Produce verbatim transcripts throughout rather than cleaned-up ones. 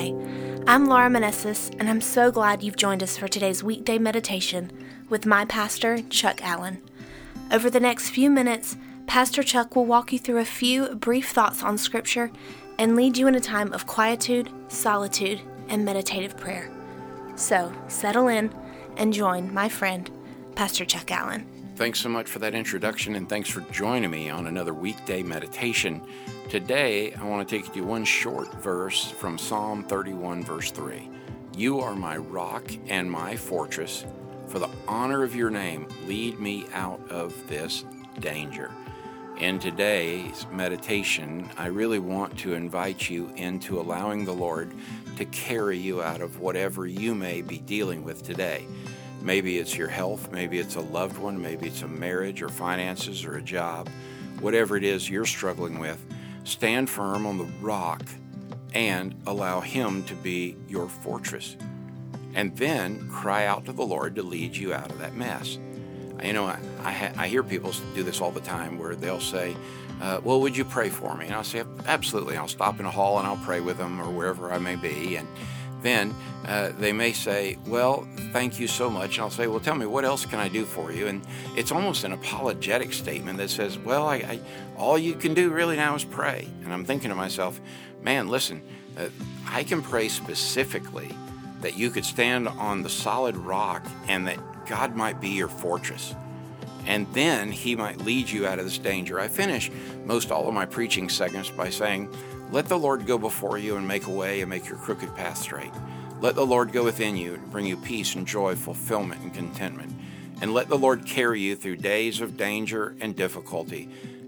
Hi, I'm Laura Manessis, and I'm so glad you've joined us for today's weekday meditation with my pastor, Chuck Allen. Over the next few minutes, Pastor Chuck will walk you through a few brief thoughts on Scripture and lead you in a time of quietude, solitude, and meditative prayer. So, settle in and join my friend, Pastor Chuck Allen. Thanks so much for that introduction, and thanks for joining me on another weekday meditation. Today, I want to take you to one short verse from Psalm thirty-one, verse three. You are my rock and my fortress. For the honor of your name, lead me out of this danger. In today's meditation, I really want to invite you into allowing the Lord to carry you out of whatever you may be dealing with today. Maybe it's your health, maybe it's a loved one, maybe it's a marriage or finances or a job. Whatever it is you're struggling with, stand firm on the rock and allow Him to be your fortress. And then cry out to the Lord to lead you out of that mess. You know, I, I, I hear people do this all the time where they'll say, uh, well, would you pray for me? And I'll say, absolutely. I'll stop in a hall and I'll pray with them or wherever I may be. And then uh, they may say, well, thank you so much. And I'll say, well, tell me, what else can I do for you? And it's almost an apologetic statement that says, well, I, I, all you can do really now is pray. And I'm thinking to myself, man, listen, uh, I can pray specifically that you could stand on the solid rock and that God might be your fortress. And then He might lead you out of this danger. I finish most all of my preaching segments by saying, let the Lord go before you and make a way and make your crooked path straight. Let the Lord go within you and bring you peace and joy, fulfillment and contentment. And let the Lord carry you through days of danger and difficulty,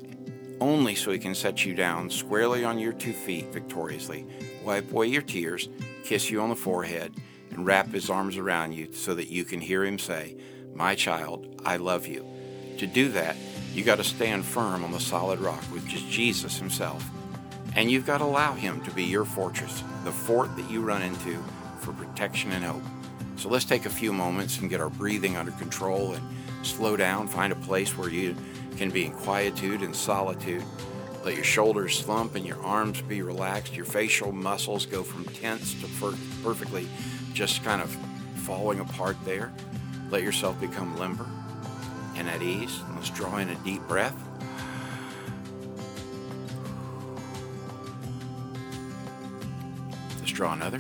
only so He can set you down squarely on your two feet victoriously, wipe away your tears, kiss you on the forehead, and wrap His arms around you so that you can hear Him say, my child, I love you. To do that, you got to stand firm on the solid rock, which is Jesus Himself. And you've got to allow Him to be your fortress, the fort that you run into for protection and hope. So let's take a few moments and get our breathing under control and slow down, find a place where you can be in quietude and solitude. Let your shoulders slump and your arms be relaxed. Your facial muscles go from tense to per- perfectly just kind of falling apart there. Let yourself become limber and at ease. Let's draw in a deep breath. Let's draw another.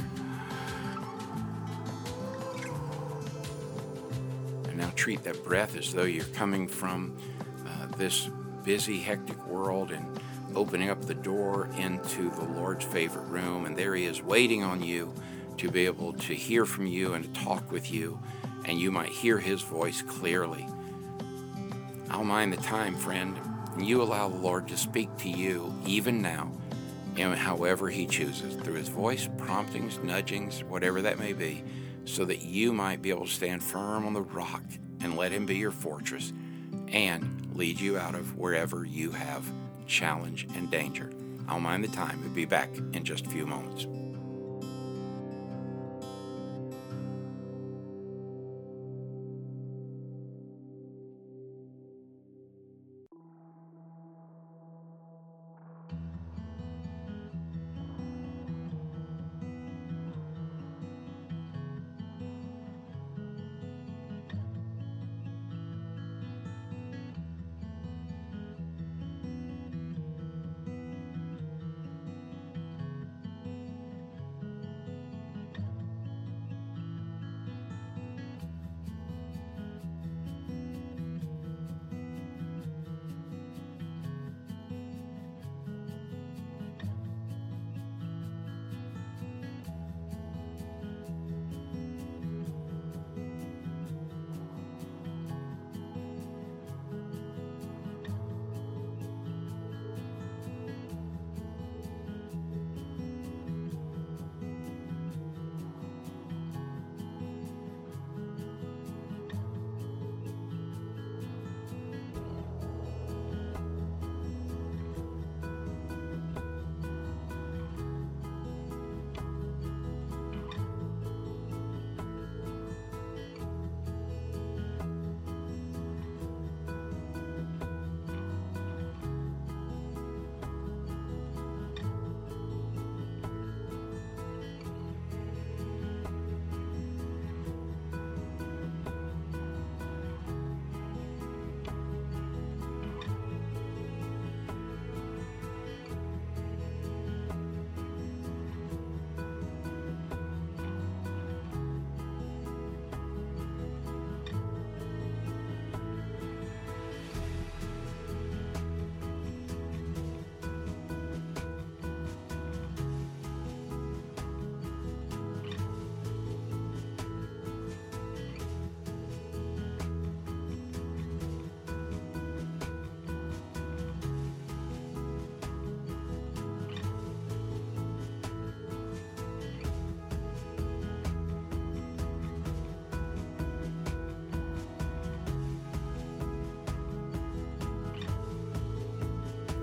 And now treat that breath as though you're coming from uh, this busy, hectic world and opening up the door into the Lord's favorite room. And there He is waiting on you to be able to hear from you and to talk with you. And you might hear His voice clearly. I'll mind the time, friend, and you allow the Lord to speak to you even now, and however He chooses, through His voice, promptings, nudgings, whatever that may be, so that you might be able to stand firm on the rock and let Him be your fortress and lead you out of wherever you have challenge and danger. I'll mind the time. We'll be back in just a few moments.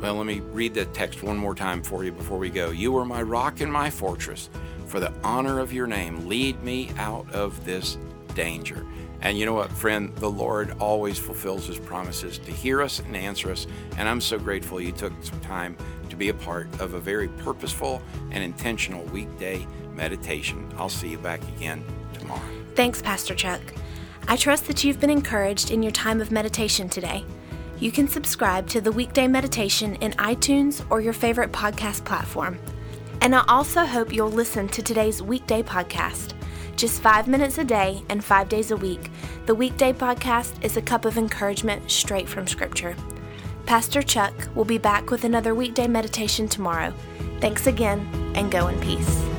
Well, let me read the text one more time for you before we go. You are my rock and my fortress. For the honor of your name, lead me out of this danger. And you know what, friend? The Lord always fulfills his promises to hear us and answer us. And I'm so grateful you took some time to be a part of a very purposeful and intentional weekday meditation. I'll see you back again tomorrow. Thanks, Pastor Chuck. I trust that you've been encouraged in your time of meditation today. You can subscribe to the Weekday Meditation in iTunes or your favorite podcast platform. And I also hope you'll listen to today's weekday podcast. Just five minutes a day and five days a week, the Weekday Podcast is a cup of encouragement straight from Scripture. Pastor Chuck will be back with another weekday meditation tomorrow. Thanks again, and go in peace.